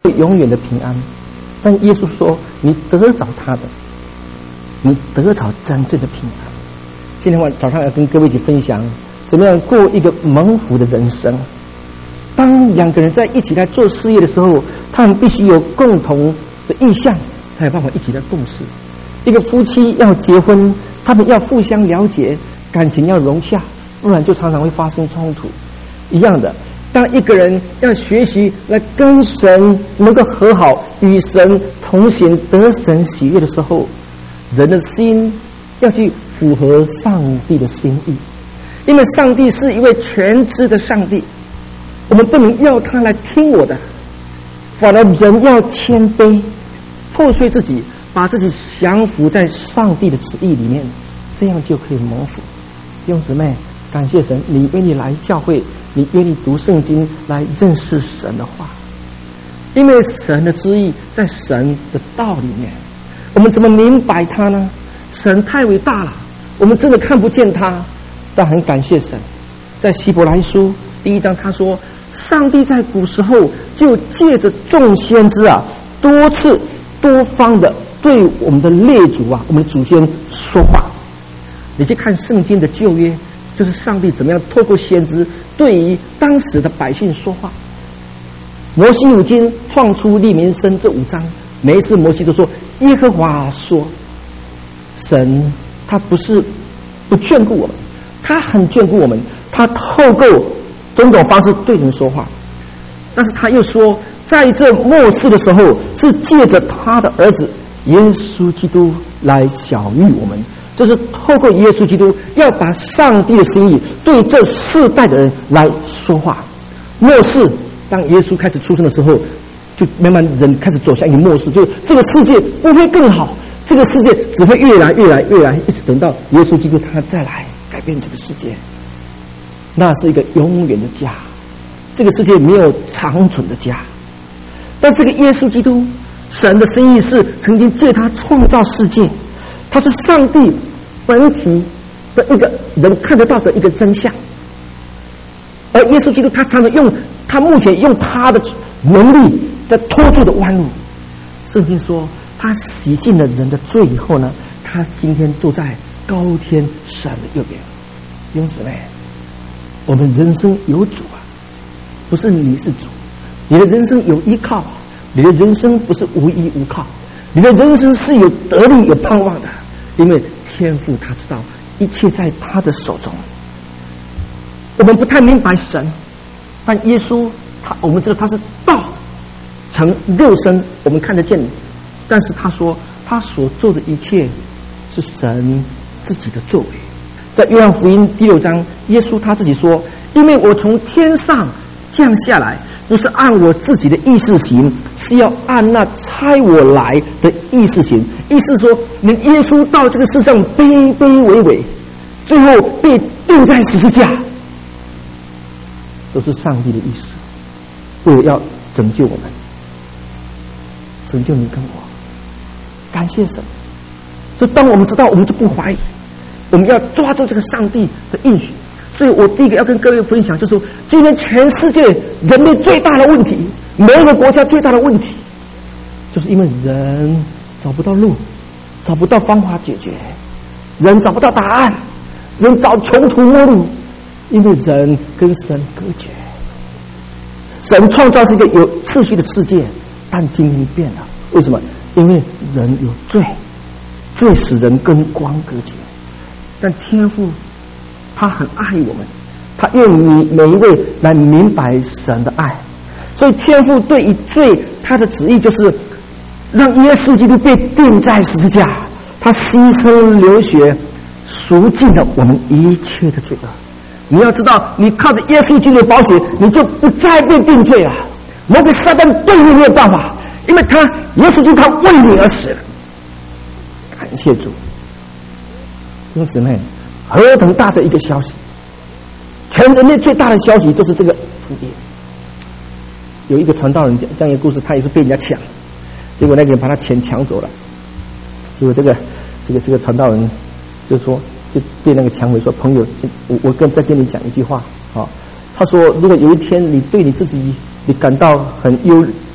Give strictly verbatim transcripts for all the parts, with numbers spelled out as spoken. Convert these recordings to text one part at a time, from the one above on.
永远的平安。但耶稣说，你得着他的，你得着真正的平安。今天晚早上要跟各位一起分享，怎么样过一个蒙福的人生。当两个人在一起来做事业的时候，他们必须有共同的意向，才有办法一起来共事。一个夫妻要结婚，他们要互相了解，感情要融洽，不然就常常会发生冲突。一样的，当一个人要学习来跟神能够和好，与神同行，得神喜悦的时候，人的心要去符合上帝的心意，因为上帝是一位全知的上帝，我们不能要他来听我的，反而人要谦卑，破碎自己，把自己降服在上帝的旨意里面，这样就可以蒙福。弟兄姊妹，感谢神，你愿意来教会，你愿意读圣经来认识神的话，因为神的旨意在神的道里面。我们怎么明白他呢？神太伟大了，我们真的看不见他，但很感谢神。在希伯来书第一章他说，上帝在古时候就借着众先知啊，多次多方的对我们的列祖啊，我们的祖先说话。你去看圣经的旧约，就是上帝怎么样透过先知对于当时的百姓说话。摩西五经创出利民生这五章，每一次摩西都说耶和华说。神他不是不眷顾我们，他很眷顾我们，他透过种种方式对人说话。但是他又说，在这末世的时候，是借着他的儿子耶稣基督来晓谕我们，就是透过耶稣基督要把上帝的心意对这世代的人来说话。末世当耶稣开始出生的时候，就慢慢人开始走向一个末世，就这个世界不会更好，这个世界只会越来越来越来，一直等到耶稣基督他再来改变这个世界，那是一个永远的家，这个世界没有长存的家。但这个耶稣基督，神的心意是曾经借他创造世界，他是上帝本体的一个人看得到的一个真相。而耶稣基督他常常用他目前用他的能力在拖住的弯路。圣经说他洗净了人的罪以后呢，他今天坐在高天神的右边。弟兄姊妹，我们人生有主啊，不是你是主，你的人生有依靠，你的人生不是无依无靠，你的人生是有得力有盼望的，因为天父他知道一切在他的手中。我们不太明白神，但耶稣他我们知道他是道成肉身，我们看得见，但是他说他所做的一切是神自己的作为。在约翰福音第六章，耶稣他自己说，因为我从天上降下来，不是按我自己的意思行，是要按那差我来的意思行。意思说，你耶稣到这个世上卑卑微微，最后被钉在十字架，都是上帝的意思，为了要拯救我们，拯救你跟我。感谢神。所以当我们知道，我们就不怀疑，我们要抓住这个上帝的应许。所以我第一个要跟各位分享，就是说今天全世界人类最大的问题，每一个国家最大的问题，就是因为人找不到路，找不到方法解决，人找不到答案，人找穷途末路，因为人跟神隔绝。神创造是一个有秩序的世界，但今天变了，为什么？因为人有罪，罪使人跟光隔绝。但天父他很爱我们，他愿你每一位来明白神的爱。所以天父对于罪，他的旨意就是让耶稣基督被钉在十字架，他牺牲流血赎尽了我们一切的罪恶。你要知道，你靠着耶稣基督的宝血，你就不再被定罪了。魔鬼撒旦对你没有办法，因为他耶稣基督他为你而死了。感谢主。弟兄姊妹，何等大的一个消息！全人类最大的消息就是这个福音。有一个传道人讲这样一个故事，他也是被人家抢，结果那个人把他钱抢走了。结果这个这个这个传道人就说，就对那个抢匪说：“朋友，我我跟再跟你讲一句话啊。”他说：“如果有一天你对你自己你感到很忧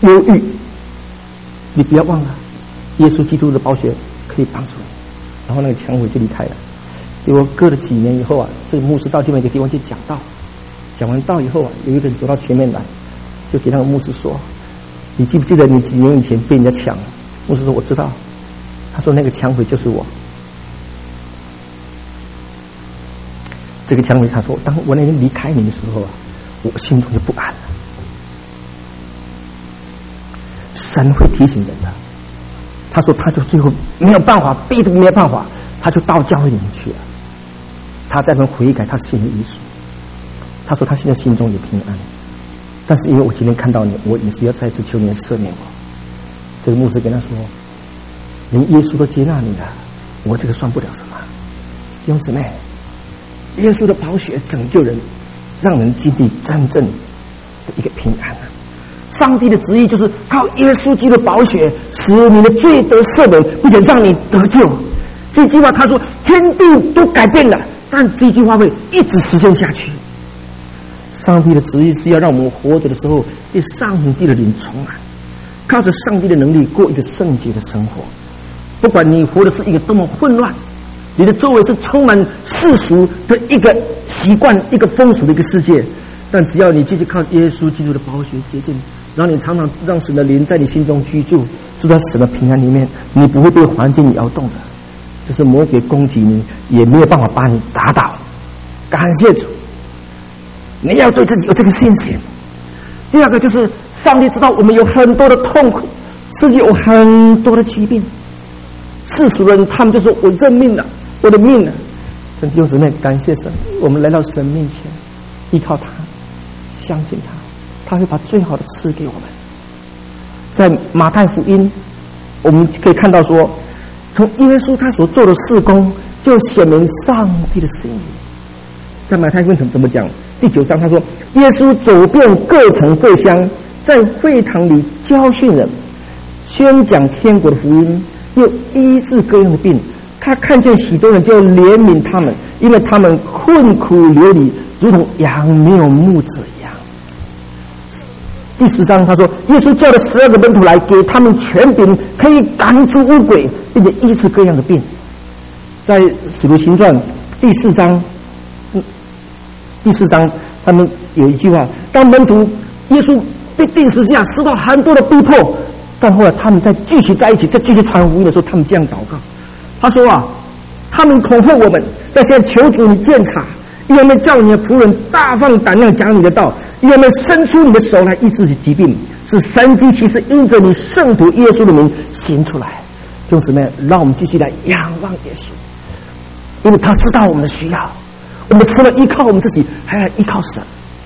忧郁，你不要忘了，耶稣基督的宝血可以帮助你。然后那个强匪就离开了。结果隔了几年以后啊，这个牧师到另外一个地方去讲道，讲完道以后啊，有一个人走到前面来，就给那个牧师说：“你记不记得你几年以前被人家抢？”牧师说：“我知道。”他说：“那个强匪就是我。”这个强匪他说：“当我那天离开你的时候啊，我心中就不安了。”神会提醒人的。他说：“他就最后没有办法，逼得没有办法，他就到教会里面去了。他在那悔改，他信了耶稣。他说他现在心中有平安，但是因为我今天看到你，我也是要再次求你来赦免我。”这个牧师跟他说：“连耶稣都接纳你了，我这个算不了什么。”弟兄姊妹，耶稣的宝血拯救人，让人经历真正的一个平安啊！上帝的旨意就是靠耶稣基督的宝血，使你的罪得赦免，并且让你得救。这句话他说，天地都改变了，但这句话会一直实现下去。上帝的旨意是要让我们活着的时候，被上帝的灵充满，靠着上帝的能力过一个圣洁的生活。不管你活的是一个多么混乱，你的周围是充满世俗的一个习惯、一个风俗的一个世界，但只要你继续靠耶稣基督的宝血洁净，然后你常常让神的灵在你心中居住，住在神的平安里面，你不会被环境摇动的。就是魔鬼攻击你，也没有办法把你打倒。感谢主，你要对自己有这个信心。第二个就是上帝知道我们有很多的痛苦，世界有很多的疾病，世俗人他们就说我认命了，我的命了。弟兄姊妹，感谢神，我们来到神面前，依靠他，相信他，他会把最好的赐给我们。在马太福音我们可以看到说，从耶稣他所做的事工就显明上帝的心意。在马太福音怎么讲？第九章他说，耶稣走遍各城各乡，在会堂里教训人，宣讲天国的福音，又医治各样的病。他看见许多人就怜悯他们，因为他们困苦流离，如同羊没有牧者一样。第十章他说，耶稣叫了十二个门徒来，给他们权柄，可以赶出污鬼，并且医治各样的病。在使徒行传第四章第四章他们有一句话，当门徒耶稣被钉十字架，受到很多的逼迫，但后来他们在聚集在一起，在继续传福音的时候，他们这样祷告，他说啊，他们恐吓我们，但现在求主你鉴察，一方面叫你的仆人大放胆量讲你的道，一方面伸出你的手来医治疾病，使神迹奇事因着你圣徒耶稣的名行出来。弟兄姊妹，让我们继续来仰望耶稣，因为他知道我们的需要，我们除了依靠我们自己，还要依靠神。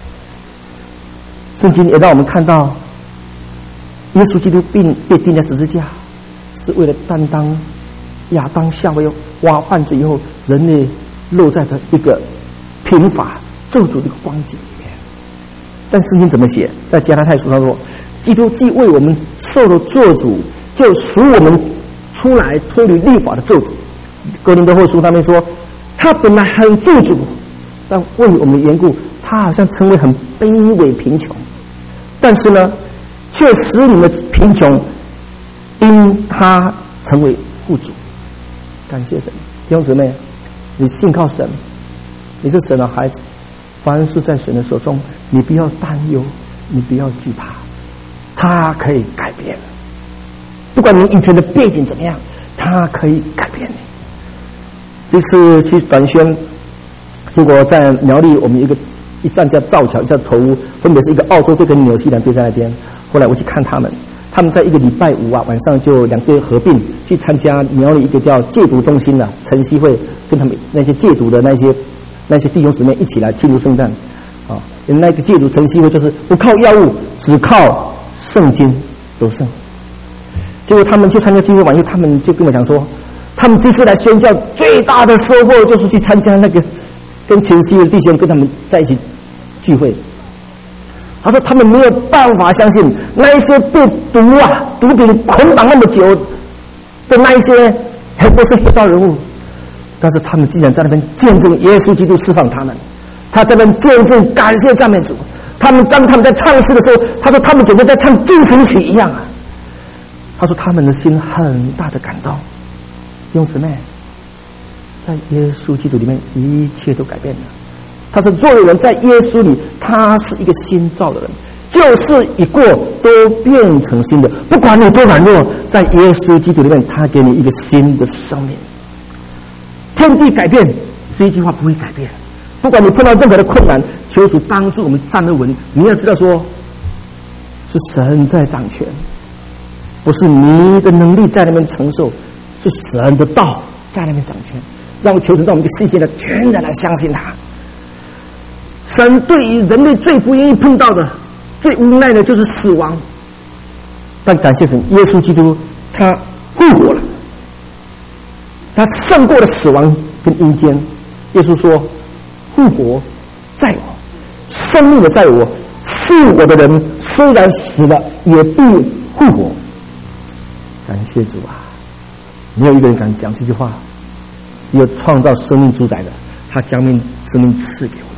圣经也让我们看到，耶稣基督并被钉在十字架，是为了担当亚当夏娃挖犯罪以后人类落在的一个贫乏咒诅的一个光景里面。但圣经怎么写？在加拉太书上说，基督既为我们受了咒诅，就赎我们出来脱离律法的咒诅。哥林多后书他们说，他本来很咒诅，但为我们的缘故，他好像成为很卑微贫穷，但是呢却使你们贫穷因他成为富足。感谢神。弟兄姊妹，你信靠神，你是神的孩子，凡事在神的手中，你不要担忧，你不要惧怕，他可以改变。不管你以前的背景怎么样，他可以改变你。这次去短宣，结果在苗栗我们一个一站叫造桥，一叫头屋，分别是一个澳洲队跟纽西兰队在那边。后来我去看他们，他们在一个礼拜五啊晚上就两队合并去参加苗栗一个叫戒毒中心的晨曦会，跟他们那些戒毒的那些那些弟兄姊妹一起来庆祝圣诞啊。那个戒毒晨曦会就是不靠药物，只靠圣经得胜。结果他们去参加聚会完以后，他们就跟我讲说，他们这次来宣教最大的收获就是去参加那个跟晨曦的弟兄跟他们在一起聚会。他说他们没有办法相信那一些被毒啊毒品捆绑那么久的那一些很多是黑道人物，但是他们竟然在那边见证耶稣基督释放他们，他在那边见证感谢赞美主，他他们当他们在唱诗的时候，他说他们简直在唱进行曲一样啊。他说他们的心很大的感动。弟兄姊妹，在耶稣基督里面一切都改变了。他说做人在耶稣里，他是一个新造的人，旧事一过都变成新的。不管你多软弱，在耶稣基督里面，他给你一个新的生命。天地改变，这一句话不会改变。不管你碰到任何的困难，求主帮助我们站得稳。你要知道说，是神在掌权，不是你的能力在那边承受，是神的道在那边掌权。让我求神让我们一个世界的全然来相信他。神对于人类最不愿意碰到的、最无奈的就是死亡，但感谢神，耶稣基督他复活了，他胜过了死亡跟阴间。耶稣说：“复活在我，生命的在我，信我的人虽然死了，也必复活。”感谢主啊！没有一个人敢讲这句话，只有创造生命主宰的，他将命生命赐给我们。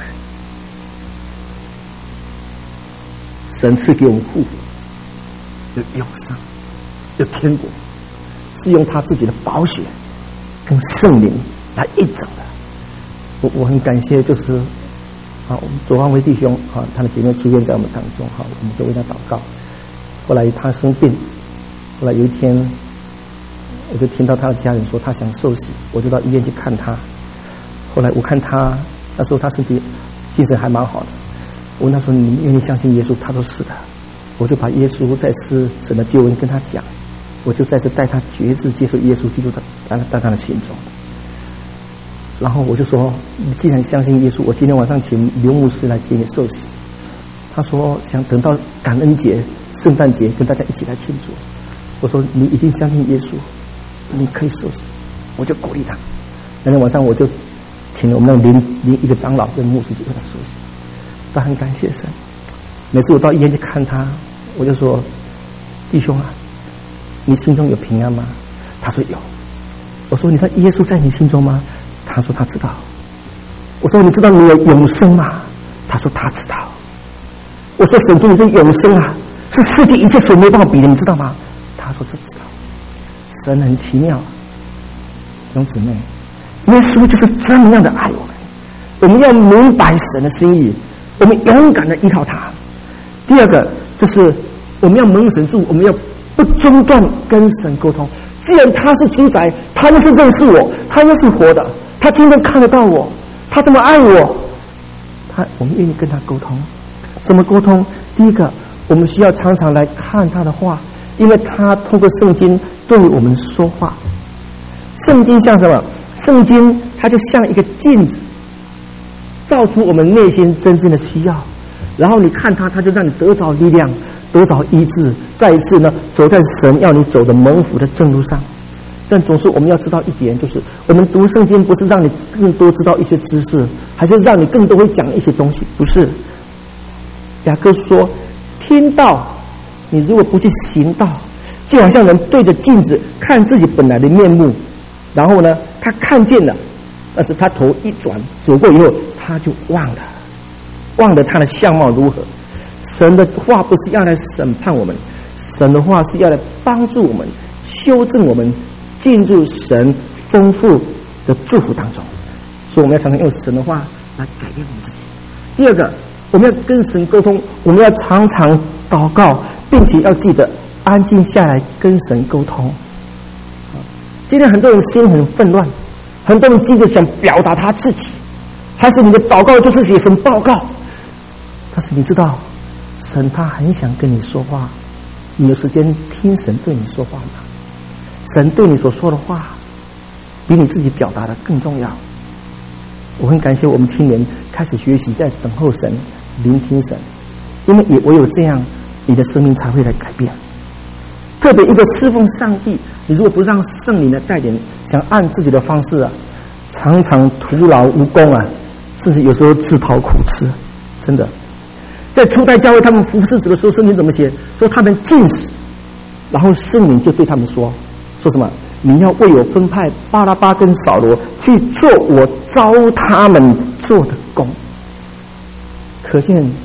神赐给我们复活，有永生，有天国，是用他自己的宝血跟圣灵来印证的。我我很感谢，就是啊，我们左方威弟兄啊，他的姐妹住院在我们当中，哈，我们都为他祷告。后来他生病，后来有一天，我就听到他的家人说他想受洗，我就到医院去看他。后来我看他那时候他身体精神还蛮好的。我问他说：“你愿意相信耶稣？”他说：“是的。”我就把耶稣在世神的救恩跟他讲，我就在这带他决志接受耶稣基督的在在他的心中。然后我就说：“你既然相信耶稣，我今天晚上请刘牧师来给你受洗。”他说：“想等到感恩节、圣诞节跟大家一起来庆祝。”我说：“你已经相信耶稣，你可以受洗。”我就鼓励他。那天晚上我就请我们那邻邻一个长老跟牧师去为他受洗。他很感谢神。每次我到医院去看他，我就说：“弟兄啊，你心中有平安吗？”他说有。我说：“你知道耶稣在你心中吗？”他说他知道。我说：“你知道你有永生吗？”他说他知道。我说：“神对你的永生啊，是世界一切所没办法比的，你知道吗？”他说这知道。神很奇妙，弟兄姊妹，耶稣就是这么样的爱我们。我们要明白神的心意，我们勇敢的依靠他。第二个就是我们要蒙神助，我们要不中断跟神沟通。既然他是主宰，他又是认识我，他又是活的，他今天看得到我，他这么爱我，他我们愿意跟他沟通。怎么沟通？第一个，我们需要常常来看他的话，因为他透过圣经对我们说话。圣经像什么？圣经它就像一个镜子，照出我们内心真正的需要，然后你看它，它就让你得着力量，得着医治，再一次呢走在神要你走的蒙福的正路上。但总是我们要知道一点，就是我们读圣经不是让你更多知道一些知识，还是让你更多会讲一些东西，不是。雅各说，听道你如果不去行道，就好像人对着镜子看自己本来的面目，然后呢他看见了，但是他头一转走过以后他就忘了忘了他的相貌如何。神的话不是要来审判我们，神的话是要来帮助我们，修正我们，进入神丰富的祝福当中。所以我们要常常用神的话来改变我们自己。第二个，我们要跟神沟通，我们要常常祷告，并且要记得安静下来跟神沟通。今天很多人心很纷乱，很多人急着想表达他自己，还是你的祷告就是写神报告。但是你知道神他很想跟你说话，你有时间听神对你说话吗？神对你所说的话比你自己表达的更重要。我很感谢我们青年开始学习在等候神，聆听神，因为也唯有这样你的生命才会来改变。特别一个侍奉上帝，你如果不让圣灵的带领，想按自己的方式啊，常常徒劳无功啊，甚至有时候自讨苦吃。真的，在初代教会他们服侍主的时候，圣经怎么写？说他们禁食，然后圣灵就对他们说说什么？你要为我分派巴拉巴跟扫罗去做我召他们做的工。可见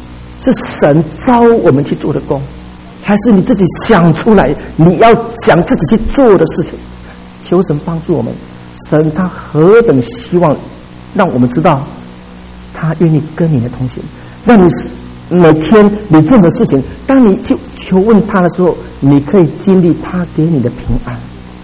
是神召我们去做的工，还是你自己想出来你要想自己去做的事情？求神帮助我们。神他何等希望让我们知道他愿意跟你的同行，让你每天你任何事情，当你去求问他的时候，你可以经历他给你的平安，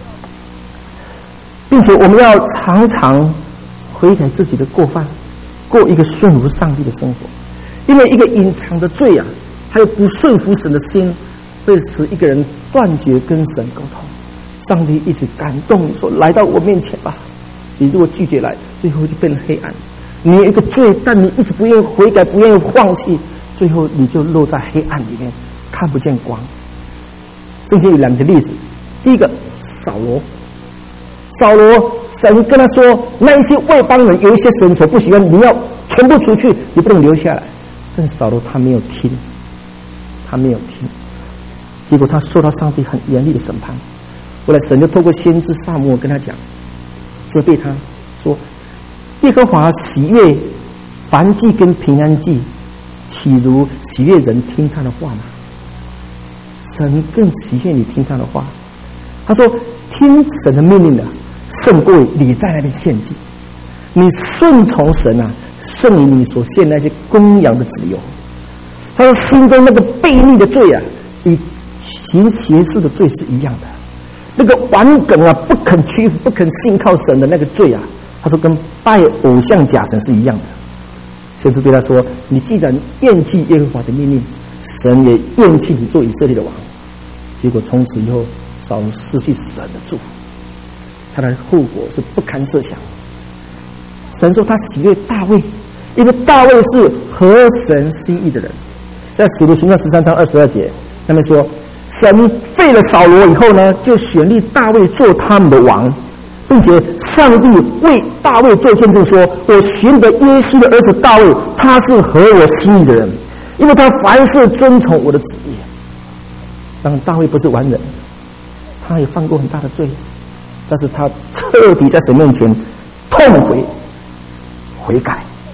并且我们要常常悔改自己的过犯，过一个顺服上帝的生活。因为一个隐藏的罪啊，还有不顺服神的心，会使一个人断绝跟神沟通。上帝一直感动你说，来到我面前吧。你如果拒绝来，最后就变成黑暗。你有一个罪，但你一直不愿意悔改，不愿意放弃，最后你就落在黑暗里面，看不见光。圣经有两个例子，第一个扫罗，扫罗神跟他说，那一些外邦人有一些神所不喜欢，你要全部出去，你不能留下来。但扫罗他没有听，他没有听，结果他受到上帝很严厉的审判。后来神就透过先知撒母耳跟他讲，责备他说，耶和华喜悦燔祭跟平安祭，岂如喜悦人听他的话吗？神更喜悦你听他的话。他说，听神的命令的胜过你在那边献祭。你顺从神啊，胜于你所献那些公羊的脂油。他说，心中那个悖逆的罪啊，与行邪术的罪是一样的。那个顽梗啊，不肯屈服、不肯信靠神的那个罪啊，他说跟拜偶像假神是一样的。甚至对他说，你既然厌弃耶和华的命令，神也厌弃你做以色列的王。结果从此以后，扫罗失去神的祝福，他的后果是不堪设想。神说他喜悦大卫，因为大卫是合神心意的人。在使徒行传十三章二十二节，他们说，神废了扫罗以后呢，就选立大卫做他们的王，并且上帝为大卫做见证说，我寻得耶西的儿子大卫，他是合我心意的人，因为他凡事遵从我的旨意。当然大卫不是完人，他也犯过很大的罪，但是他彻底在神面前痛悔悔改。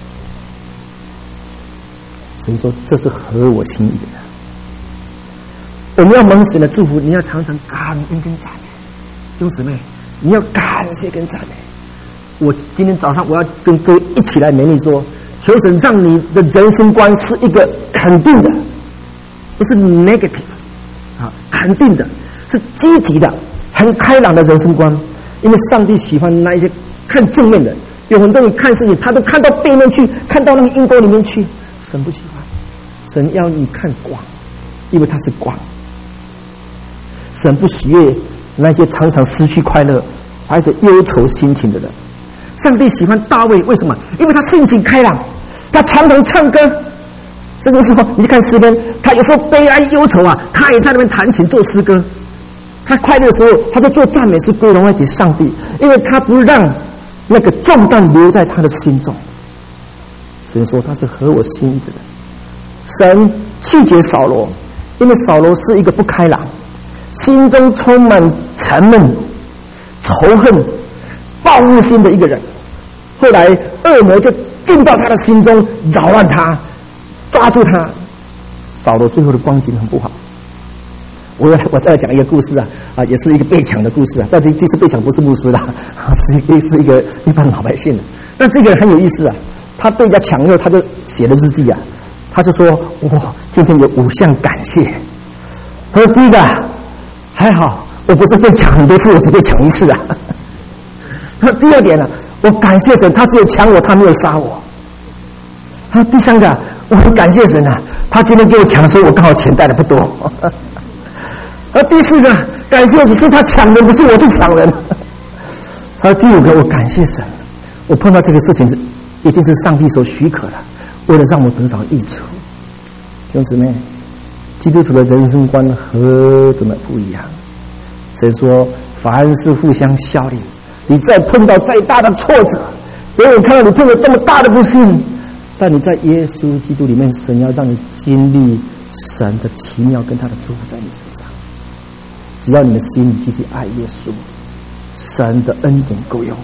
神说这是合我心意的人。我们要蒙神的祝福，你要常常感恩跟赞美。弟兄姊妹，你要感谢跟赞美。我今天早上我要跟各位一起来勉励说，求神让你的人生观是一个肯定的，不是 negative 啊，肯定的，是积极的，很开朗的人生观。因为上帝喜欢那一些看正面的，有很多人看事情他都看到背面去，看到那个阴沟里面去，神不喜欢。神要你看光，因为他是光。神不喜悦那些常常失去快乐怀着忧愁心情的人。上帝喜欢大卫，为什么？因为他性情开朗，他常常唱歌。这个时候你去看诗篇，他有时候悲哀忧愁啊，他也在那边弹琴做诗歌。他快乐的时候，他就做赞美诗归荣耀给上帝，因为他不让那个重担留在他的心中。神说他是合我心意的人。神拒绝扫罗，因为扫罗是一个不开朗，心中充满沉闷、仇恨、报复心的一个人。后来恶魔就进到他的心中，扰乱他，抓住他。扫罗最后的光景很不好。我我再来讲一个故事啊，啊，也是一个被抢的故事啊，但这这次被抢不是牧师啦，是一是一个一般老百姓的。但这个人很有意思啊，他被人家抢后，他就写了日记啊，他就说：“哇，今天有五项感谢。”他说：“第一个，还好我不是被抢很多次，我只被抢一次啊。”他说：“第二点呢，我感谢神，他只有抢我，他没有杀我。”他说：“第三个，我很感谢神啊，他今天给我抢的时候，我刚好钱带的不多。”而第四个，感谢神是他抢人，不是我去抢人。他说第五个，我感谢神，我碰到这个事情是一定是上帝所许可的，为了让我得着益处。弟兄姊妹，基督徒的人生观何等的不一样。神说凡事互相效力，你再碰到再大的挫折，别人看到你碰到这么大的不幸，但你在耶稣基督里面，神要让你经历神的奇妙跟他的祝福在你身上。只要你的心里继续爱耶稣，神的恩典够用。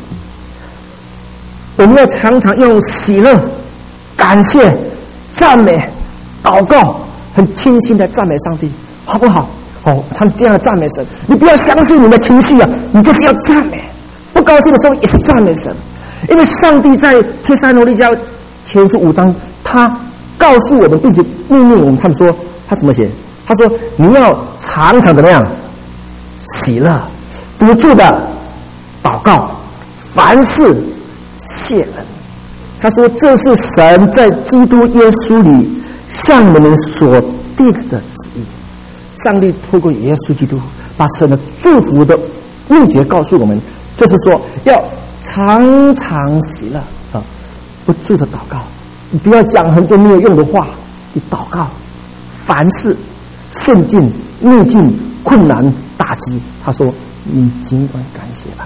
我们要常常用喜乐、感谢、赞美祷告，很清心的赞美上帝，好不好？哦，唱这样的赞美神，你不要相信你的情绪啊，你就是要赞美。不高兴的时候也是赞美神，因为上帝在帖撒罗尼迦前书五章，他告诉我们，并且命令我们，他们说他怎么写？他说你要常常怎么样？喜乐，不住的祷告，凡事谢恩。他说这是神在基督耶稣里向你们所定的旨意。上帝透过耶稣基督把神的祝福的秘诀告诉我们，就是说要常常喜乐啊，不住的祷告，你不要讲很多没有用的话，你祷告，凡事顺境、逆境、困难、打击，他说你尽管感谢吧。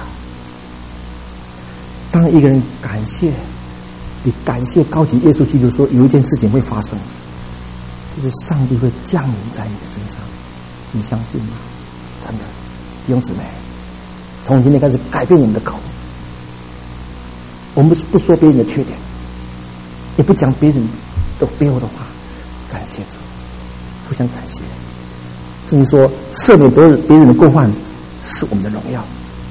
当一个人感谢，你感谢高举耶稣基督说有一件事情会发生，就是上帝会降临在你的身上，你相信吗？真的，弟兄姊妹，从今天开始改变你们的口，我们不说别人的缺点，也不讲别人的背后的话，感谢主，互相感谢，甚至说赦免别人别人的过犯是我们的荣耀。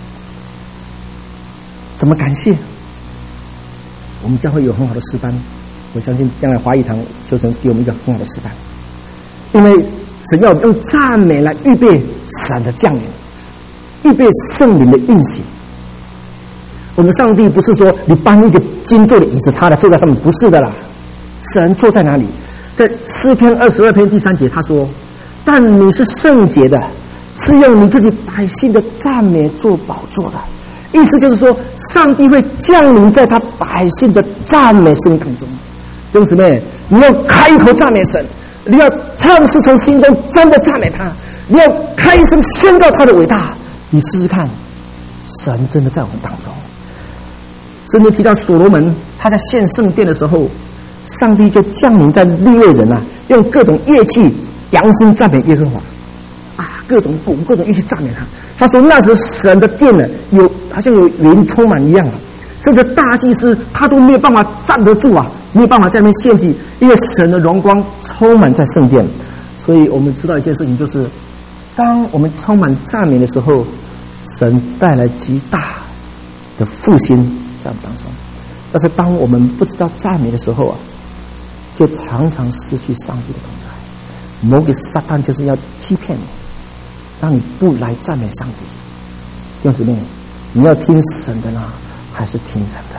怎么感谢？我们将会有很好的诗班，我相信将来华语堂求神给我们一个很好的诗班，因为神要用赞美来预备神的降临，预备圣灵的运行。我们上帝不是说你搬一个金做的椅子，他来坐在上面，不是的啦。神坐在哪里？在诗篇二十二篇第三节，他说：“但你是圣洁的，是用你自己百姓的赞美做宝座的。”意思就是说，上帝会降临在他百姓的赞美声当中。弟兄姊妹，你要开口赞美神，你要唱诗从心中真的赞美他，你要开声宣告他的伟大。你试试看，神真的在我们当中。圣经提到所罗门他在献圣殿的时候，上帝就降临在利未人啊，用各种乐器扬声赞美耶和华啊，各种鼓、各种乐器赞美他。他说那时神的殿呢，有好像有云充满一样啊，甚至大祭司他都没有办法站得住啊，没有办法在那边献祭，因为神的荣光充满在圣殿。所以我们知道一件事情，就是当我们充满赞美的时候，神带来极大的复兴在我们当中。但是当我们不知道赞美的时候啊，就常常失去上帝的同在。魔鬼撒旦就是要欺骗你，当你不来赞美上帝，弟兄姊妹，你要听神的呢，还是听人的？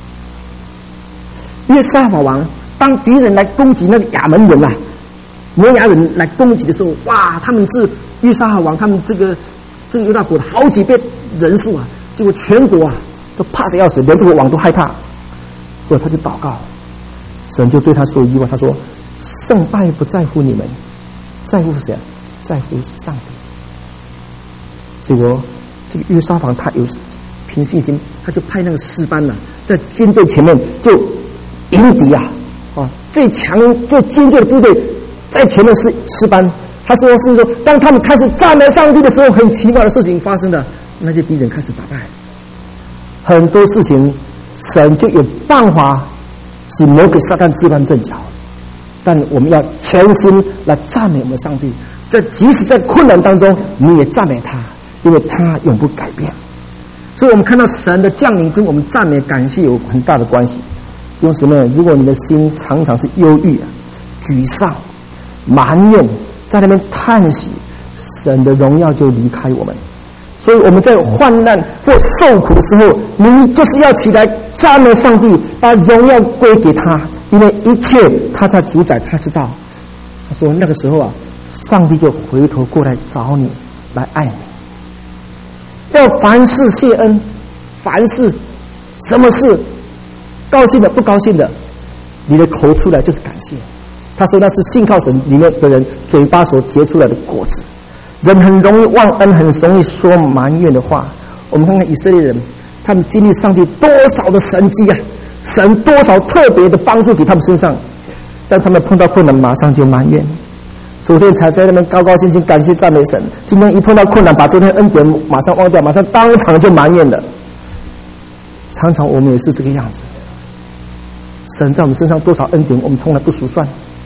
约沙法王当敌人来攻击那个亚门人啊，摩押人来攻击的时候，哇，他们是约沙法王他们这个这个犹大国的好几倍人数啊，结果全国啊都怕得要死，连这个王都害怕。后来他就祷告，神就对他说一句话，他说：“胜败不在乎你们，在乎谁？在乎上帝。”结果这个约沙法他有凭信心，他就派那个士班呐、啊，在军队前面就迎敌啊，啊，最强最精锐的部队在前面是士班。他说是说，当他们开始赞美上帝的时候，很奇妙的事情发生了，那些敌人开始打败。很多事情神就有办法使魔鬼撒旦自乱阵脚，但我们要全心来赞美我们上帝，在即使在困难当中，你也赞美他，因为他永不改变。所以我们看到神的降临跟我们赞美感谢有很大的关系。弟兄姊妹，如果你的心常常是忧郁啊、沮丧、埋怨，在那边叹息，神的荣耀就离开我们。所以我们在患难或受苦的时候，你就是要起来赞美上帝，把荣耀归给他，因为一切他在主宰，他知道。他说那个时候啊，上帝就回头过来找你，来爱你。要凡事谢恩，凡事什么事高兴的不高兴的，你的口出来就是感谢。他说那是信靠神里面的人嘴巴所结出来的果子。人很容易忘恩，很容易说埋怨的话。我们看看以色列人，他们经历上帝多少的神迹啊，神多少特别的帮助给他们身上，但他们碰到困难马上就埋怨。昨天才在那边高高兴兴感谢赞美神，今天一碰到困难，把昨天恩典马上忘掉，马上当场就埋怨了。常常我们也是这个样子，神在我们身上多少恩典，我们从来不数算，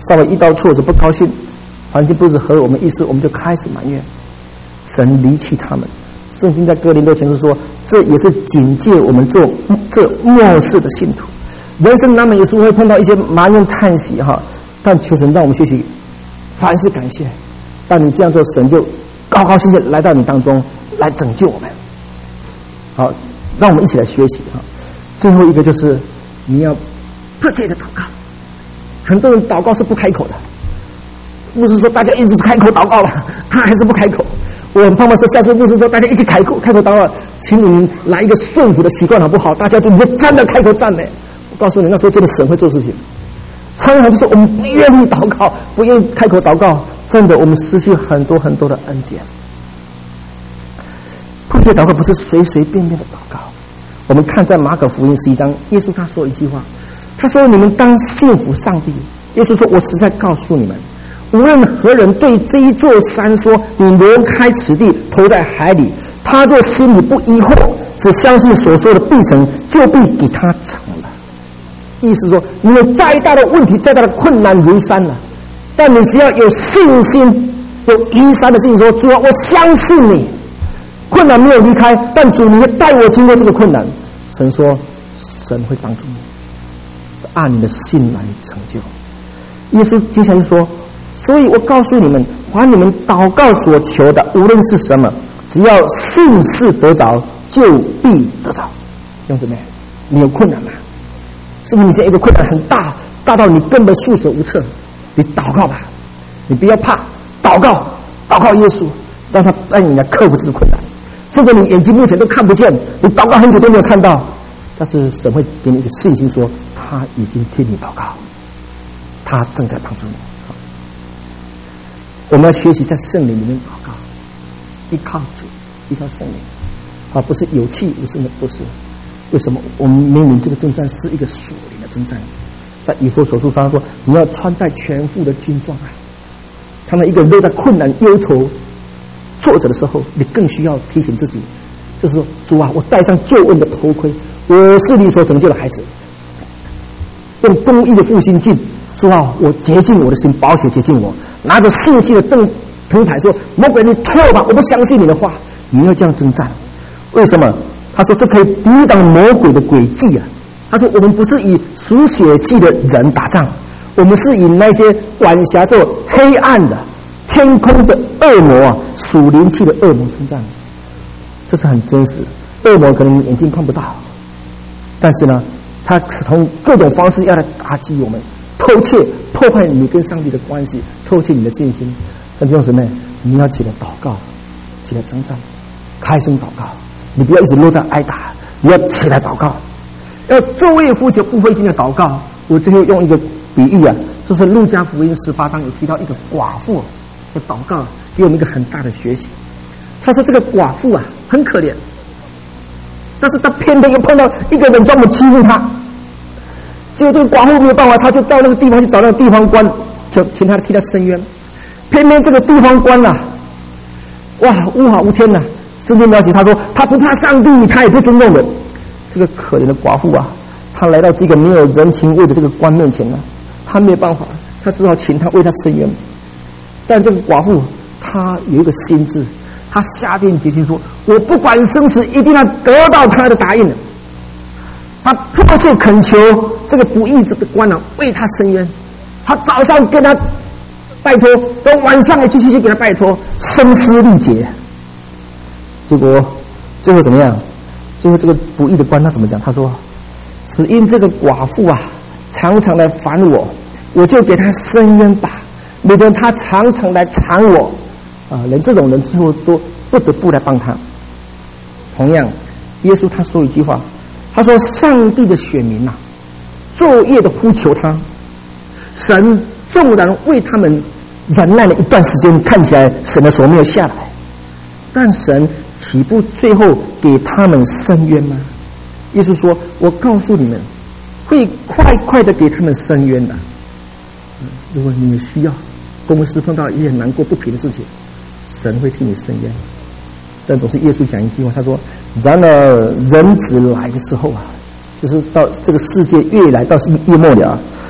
稍微遇到挫折不高兴，环境不是合我们意思，我们就开始埋怨神离弃他们。圣经在哥林多前书说，这也是警戒我们做这末世的信徒。人生难免有时候会碰到一些埋怨叹息哈，但求神让我们学习凡事感谢。当你这样做，神就高高兴兴来到你当中来拯救我们。好，让我们一起来学习哈。最后一个就是你要迫切的祷告。很多人祷告是不开口的，牧师说大家一直开口祷告了，他还是不开口。我很盼望说，下次牧师说大家一起开口开口祷告，请你们来一个顺服的习惯好不好？大家就你就真的开口赞美。我告诉你，那时候真的神会做事情。常常就说我们不愿意祷告，不愿意开口祷告，真的我们失去很多很多的恩典。迫切祷告不是随随便便的祷告。我们看在马可福音十一章，耶稣他说一句话，他说：“你们当信服上帝。”耶稣说：“我实在告诉你们，无论何人对这一座山说，你挪开此地，投在海里，他若心里不疑惑，只相信所说的必成，就必给他成了。”意思说，你有再大的问题，再大的困难如山了，但你只要有信心，有移山的信心，说：“主啊，我相信你。”困难没有离开，但主你会带我经过这个困难。神说，神会帮助你，按你的信来成就。耶稣接下来说，所以我告诉你们，凡你们祷告所求的，无论是什么，只要信是得着，就必得着。弟兄姊妹，你有困难吗？是不是你现在一个困难很大，大到你根本束手无策？你祷告吧，你不要怕，祷告，祷告耶稣，让他带你来克服这个困难。甚至你眼睛目前都看不见，你祷告很久都没有看到，但是神会给你一个信心，说他已经替你祷告，他正在帮助你。我们要学习在圣灵里面祷告，依靠主，依靠圣灵，啊，不是有气无声的，不是。为什么？我们明明这个征战是一个属灵的征战，在以弗所书上说，你要穿戴全副的军装啊。他们一个人都在困难、忧愁、挫折的时候，你更需要提醒自己，就是说，主啊，我戴上救恩的头盔，我是你所拯救的孩子，用公义的复兴镜，主啊，我洁净我的心，宝血洁净我，拿着信息的灯灯牌说，魔鬼你退吧，我不相信你的话。你要这样征战，为什么？他说这可以抵挡魔鬼的诡计啊。他说我们不是以属血气的人打仗，我们是以那些管辖着黑暗的天空的恶魔啊，属灵气的恶魔征战。这是很真实。恶魔可能眼睛看不到，但是呢，他从各种方式要来打击我们，偷窃破坏你跟上帝的关系，偷窃你的信心。弟兄姊妹，你要起来祷告，起来征战，开声祷告，你不要一直落在挨打，你要起来祷告，要昼夜呼求不灰心的祷告。我最后用一个比喻啊，就是路加福音十八章有提到一个寡妇的祷告，给我们一个很大的学习。他说这个寡妇啊很可怜，但是他偏偏又碰到一个人专门欺负他，结果这个寡妇没有办法，他就到那个地方去找那个地方官，就请他替他伸冤。偏偏这个地方官啊，哇，无法无天呐、啊！圣经描写他说他不怕上帝，他也不尊重人。这个可怜的寡妇啊，他来到这个没有人情味的这个官面前呢、啊，他没有办法，他只好请他为他伸冤。但这个寡妇她有一个心智，她下定决心说：“我不管生死，一定要得到他的答应。”他迫切恳求这个不义之的官啊为他伸冤。他早上跟他拜托，到晚上也继续去给他拜托，声嘶力竭。结果最后怎么样？最后这个不义的官他怎么讲？他说：“只因这个寡妇啊，常常来烦我，我就给他伸冤吧。免得他常常来缠我，啊，连这种人最后都不得不来帮他。”同样，耶稣他说一句话，他说：“上帝的选民啊，昼夜的呼求他，神纵然为他们忍耐了一段时间，看起来神的手没有下来，但神岂不最后给他们伸冤吗？”耶稣说：“我告诉你们，会快快的给他们伸冤的。如果你们需要，公司碰到一些难过不平的事情，神会替你伸冤。但总是耶稣讲一句话，他说：然而人子来的时候啊，就是到这个世界越来到夜末了啊，他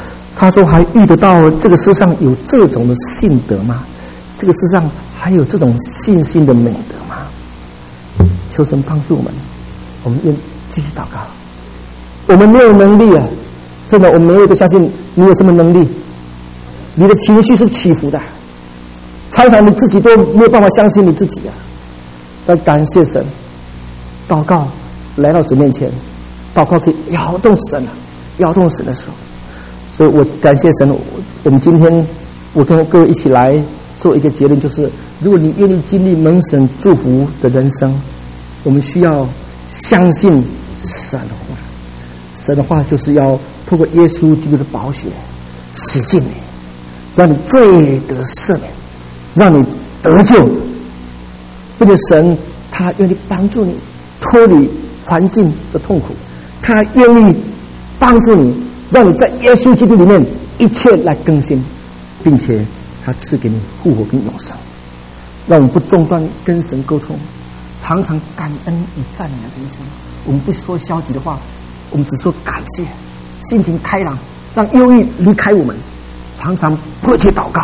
他说还遇得到这个世上有这种的信德吗？这个世上还有这种信心的美德吗？求神帮助我们，我们愿继续祷告。我们没有能力啊，真的，我们没有都相信你有什么能力。你的情绪是起伏的，常常你自己都没有办法相信你自己啊。要感谢神，祷告来到神面前，祷告可以摇动神啊，摇动神的手。所以我感谢神，我们今天我跟各位一起来做一个结论，就是如果你愿意经历蒙神祝福的人生，我们需要相信神的话。神的话就是要透过耶稣基督的宝血洗净你，让你罪得赦免，让你得救，并且神他愿意帮助你脱离环境的痛苦，他愿意帮助你，让你在耶稣基督里面一切来更新，并且他赐给你复活跟永生。让我们不中断跟神沟通，常常感恩与赞美的这一生。我们不说消极的话，我们只说感谢，心情开朗，让忧郁离开我们，常常迫切祷告，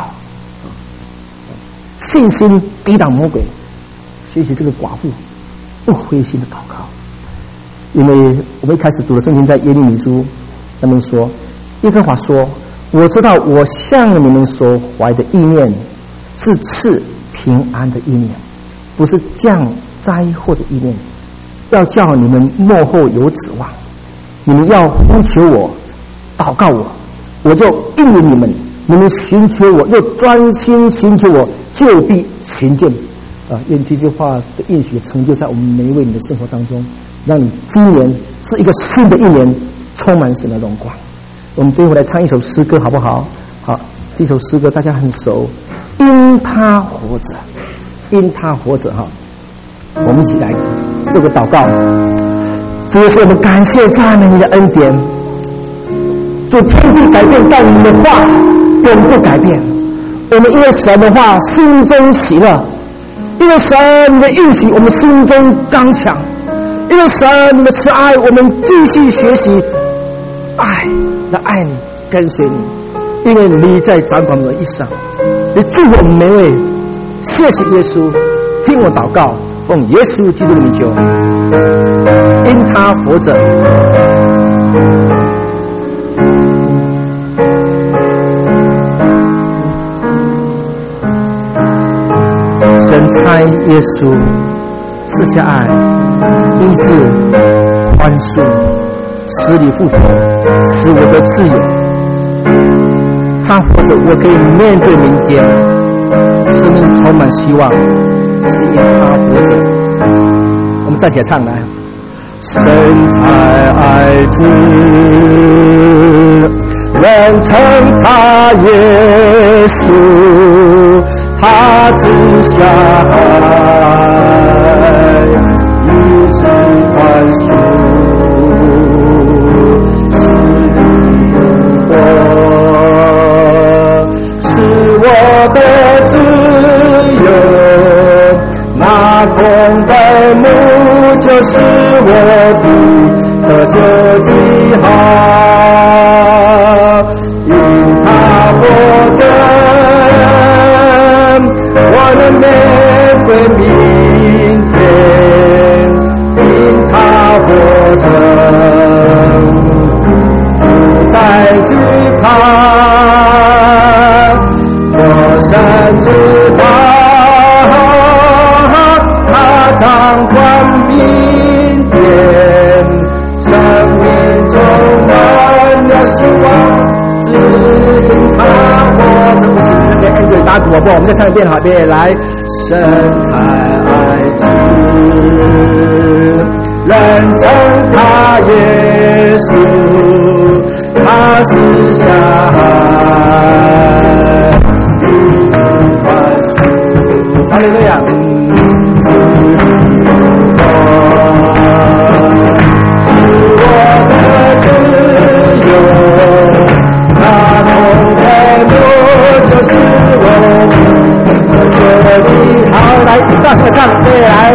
信心抵挡魔鬼。学习这个寡妇不灰心的祷告。因为我们一开始读的圣经在耶利米书那边说，耶和华说，我知道我向你们所怀的意念是赐平安的意念，不是降灾祸的意念，要叫你们末后有指望。你们要呼求我，祷告我，我就应允你们。你们寻求我，若专心寻求我，就必寻见。啊，愿这句话的应许成就在我们每一位你的生活当中，让你今年是一个新的一年，充满神的荣光。我们最后来唱一首诗歌好不好？好，这首诗歌大家很熟，因他活着，因他活着哈。我们一起来做个祷告。主耶稣，我们感谢赞美你的恩典。主，天地改变，但你的话永不改变。我们因为神的话心中喜乐，因为神你的应许我们心中刚强，因为神你的慈爱我们继续学习爱来爱你，跟随你，因为你在掌管我们的一生。你祝福我们每位，谢谢耶稣，听我祷告，奉耶稣基督的名求，因他活着。神差耶稣赐下爱，医治、宽恕，使你复活，使我得自由。他活着，我可以面对明天，生命充满希望，是因他活着。我们再起来唱来。神才爱子，人称他耶稣，他之下爱，医治宽恕，使你复活，是我的自由。那空的墓就是我的得救记号，因他活着，我能面对明天，因他活着，不再惧怕，我深知道他掌管明天，生命充满了希望，只因他活着。不请那个 Angel 打鼓好不好？我们再唱一遍好，别来。神才爱子，人称他耶稣，他是下海，医治宽恕。哈利路亚。是我的自由，那空的路就是我的得救记号。来，大声唱，对，来。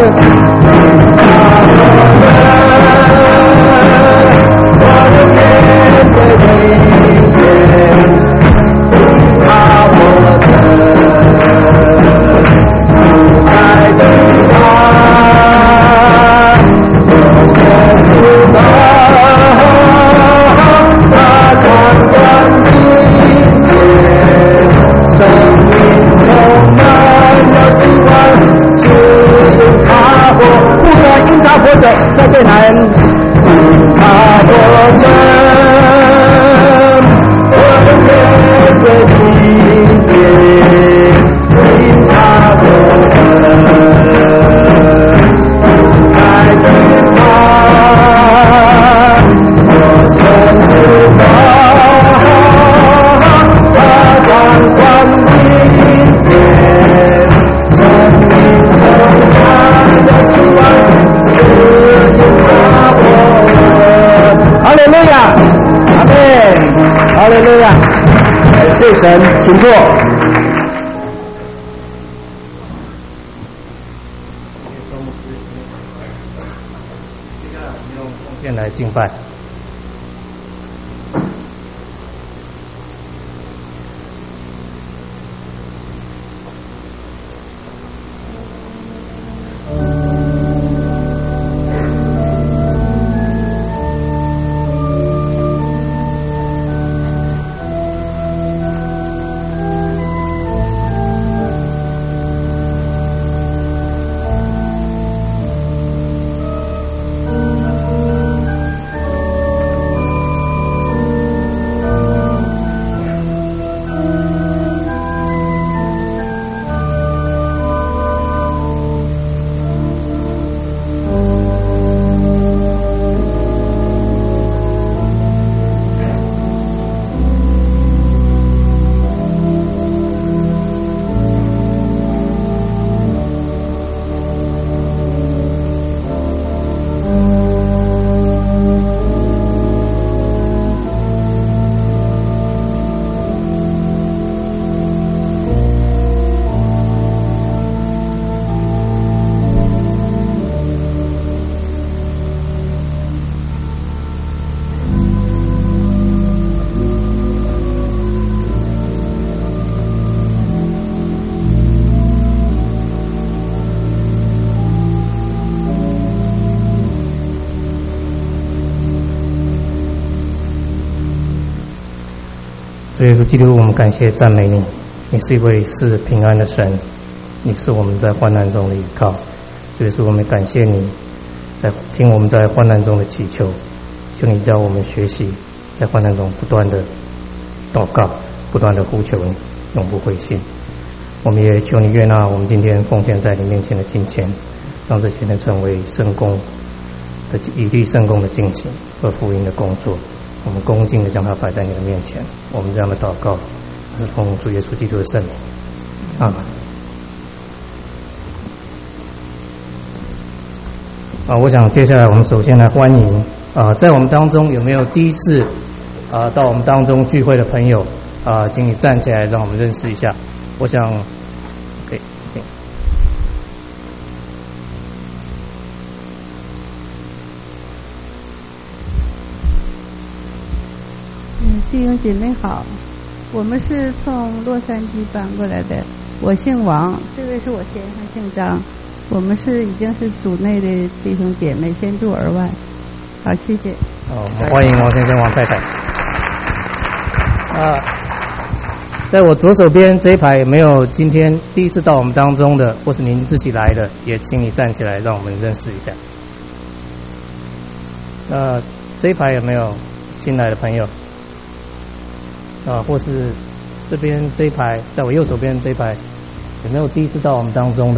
我的面对明天， 谢神，请坐。 先来敬拜。主耶稣基督，我们感谢赞美你，你是一位是平安的神，你是我们在患难中的依靠。主耶稣，我们感谢你，在听我们在患难中的祈求，求你教我们学习在患难中不断的祷告，不断的呼求你，永不灰心。我们也求你悦纳我们今天奉献在你面前的金钱，让这些能成为圣工的以利圣工的进行和福音的工作。我们恭敬地将它摆在你的面前，我们这样的祷告是奉主耶稣基督的圣名，阿们。啊，我想接下来我们首先来欢迎啊，在我们当中有没有第一次啊到我们当中聚会的朋友啊，请你站起来，让我们认识一下。我想，可以，可以。 弟兄姐妹好，我们是从洛杉矶搬过来的，我姓王，这位是我先生姓张，我们是已经是组内的弟兄姐妹，先祝而外。好，谢谢。 好，我们欢迎王先生、王太太。啊，在我左手边这一排有没有今天第一次到我们当中的，或是您自己来的，也请你站起来，让我们认识一下。那这一排有没有新来的朋友？啊，或是这边这一排，在我右手边这一排，有没有第一次到我们当中的？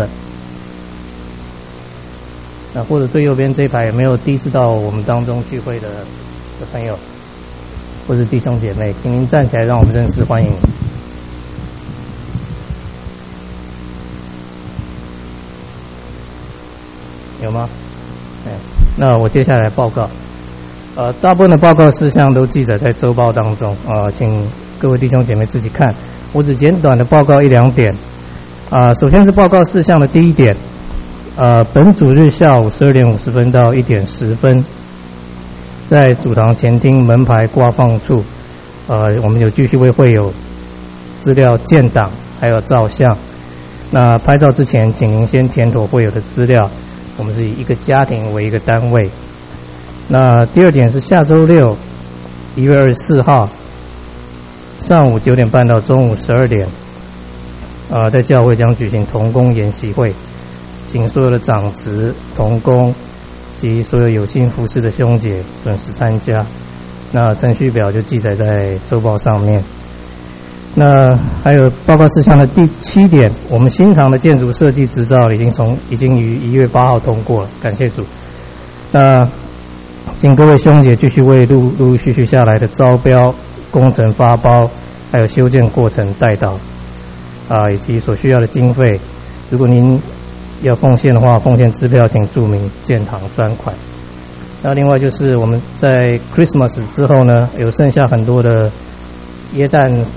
啊，或者最右边这一排有没有第一次到我们当中聚会的的朋友，或是弟兄姐妹，请您站起来，让我们认识欢迎。有吗？哎，那我接下来报告。呃，大部分的报告事项都记载在周报当中，呃，请各位弟兄姐妹自己看。我只简短的报告一两点。啊、呃，首先是报告事项的第一点，呃，本主日下午十二点五十分到一点十分，在主堂前厅门牌挂放处，呃，我们有继续为会友资料建档，还有照相。那拍照之前，请您先填妥会友的资料。我们是以一个家庭为一个单位。那第二点是下周六一月二十四号上午九点半到中午十二点，呃，在教会将举行同工研习会，请所有的长职、同工及所有有心服事的兄姐准时参加。那程序表就记载在周报上面。那还有报告事项的第七点，我们新堂的建筑设计执照已经从已经于一月八号通过了，感谢主。那请各位兄姐继续为陆陆续续下来的招标、工程发包，还有修建过程带到啊，以及所需要的经费。如果您要奉献的话，奉献支票请注明建堂专款。那另外就是我们在 Christmas 之后呢，有剩下很多的耶诞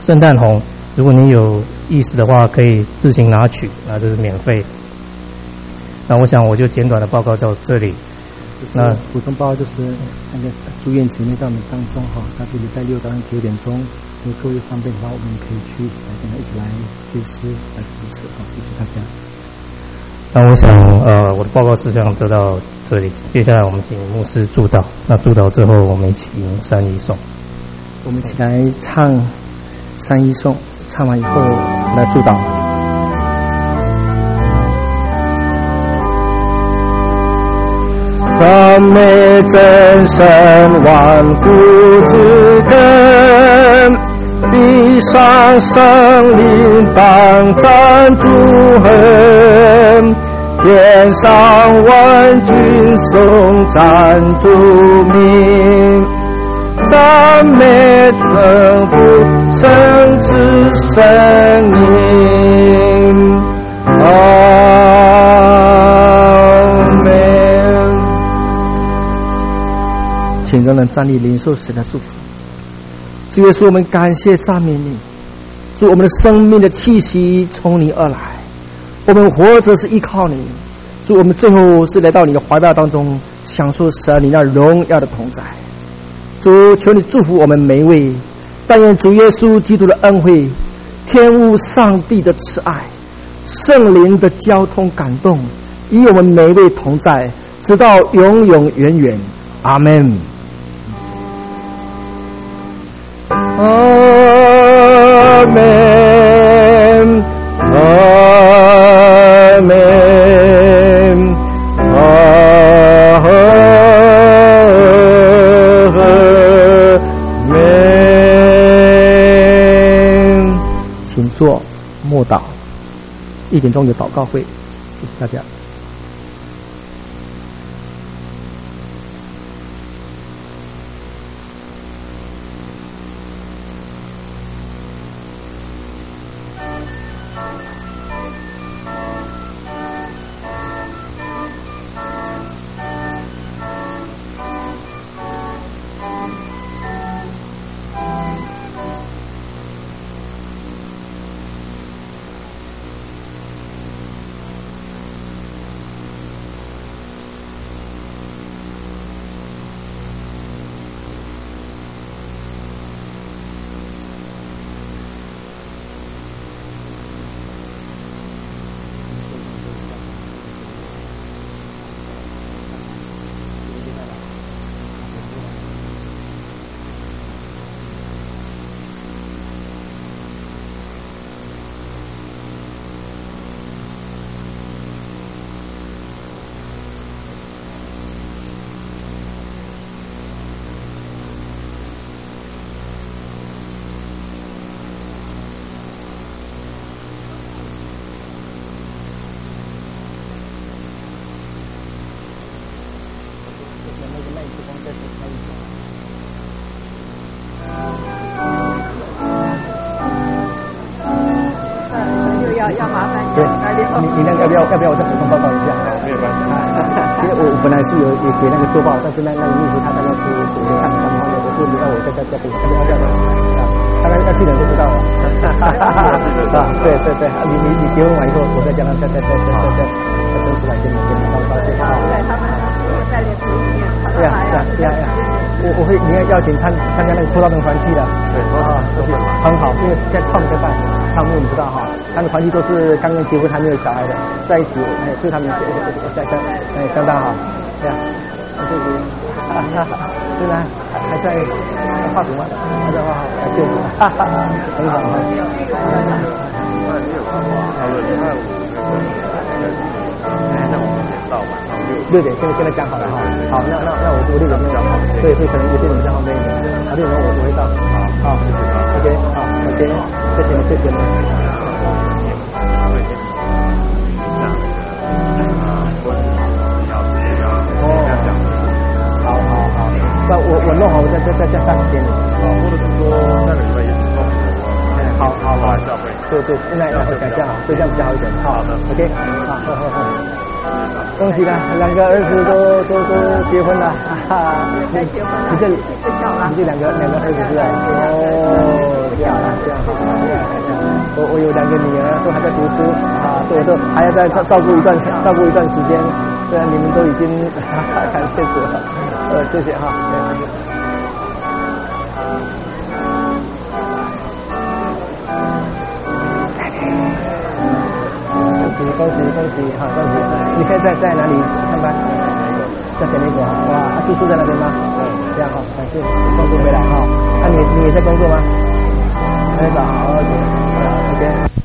圣诞红，如果你有意思的话，可以自行拿取，那这是免费。那我想我就简短的报告到这里。 那补充报告就是那个住院姊妹在我们当中哈，他是礼拜六早上九点钟，如果各位方便的话，我们可以去来跟他一起来追思来扶持，好，谢谢大家。 那我想呃我的报告事项就到这里，接下来我们请牧师祝祷。那祝祷之后，我们一起吟三一颂。 我们一起来唱三一颂，唱完以后来祝祷。赞美真神万福之根，地上生灵当赞主恩，天上万军颂赞主名，赞美圣父圣子圣灵。阿门。请众人站立，领受神的祝福。主耶稣，我们感谢赞美你，主，我们的生命的气息从你而来，我们活着是依靠你，主，我们最后是来到你的怀抱当中，享受神你那荣耀的同在。主，求你祝福我们每一位，但愿主耶稣基督的恩惠、天父上帝的慈爱、圣灵的交通感动，与我们每一位同在，直到永永远远。阿们。阿门，阿门，阿门。请坐，默祷。一点钟有祷告会，谢谢大家。你你那个要不要要不要我再补充报告一下？没有关系。因为我本来是有也给那个周报，但是那那个秘书他大概是我看你刚刚的，我说你要我再再再补，要不要这样啊？大概要去的就知道了。啊，对对对，你你你结婚完以后，我再叫他再再再再再再再登出来给你给你报告一下。对他们在列图里面，对呀对呀对呀，我我会你要邀请参参加那个葡萄藤团契的。对，啊，很好，因为现在他们在办，他们我们知道哈。他们团体都是刚刚结婚还没有小孩的，在一起，哎，对他们相相哎相当好，对呀，对对，哈哈哈，虽然还还在画图吗？还在画好，感谢你，哈哈，很好哈。那你有看过他们礼拜五那个，像我们先到晚上六六点，跟跟他讲好了哈。好，那那那我我六点钟，对，会可能有些你们在旁边一点，啊，六点钟我我会到。好，好，谢谢啊 ，OK， 好 ，OK， 谢谢你，谢谢你。好好好，那我我弄好，我再再再再下时间。哦，或者是说下个礼拜也是弄。哎，好好好，对对，那那我想这样，所以这样比较好一点。好的 ，OK， 好，好好好。 恭喜了，两个儿子都都都结婚了，哈哈。 在结婚了， 你这一个小了， 你这两个两个儿子是吧？哦，这样啊，这样好，这样这样。我我有两个女儿都还在读书啊，所以我说还要再照照顾一段照顾一段时间。虽然你们都已经感谢主了，呃，谢谢哈。恭喜恭喜哈，恭喜！你现在在在哪里上班？在小美国哈，哇，啊，住宿在那边吗？对，这样哈，感谢工作回来哈。啊，你你也在工作吗？还在找，好，OK，好，再见。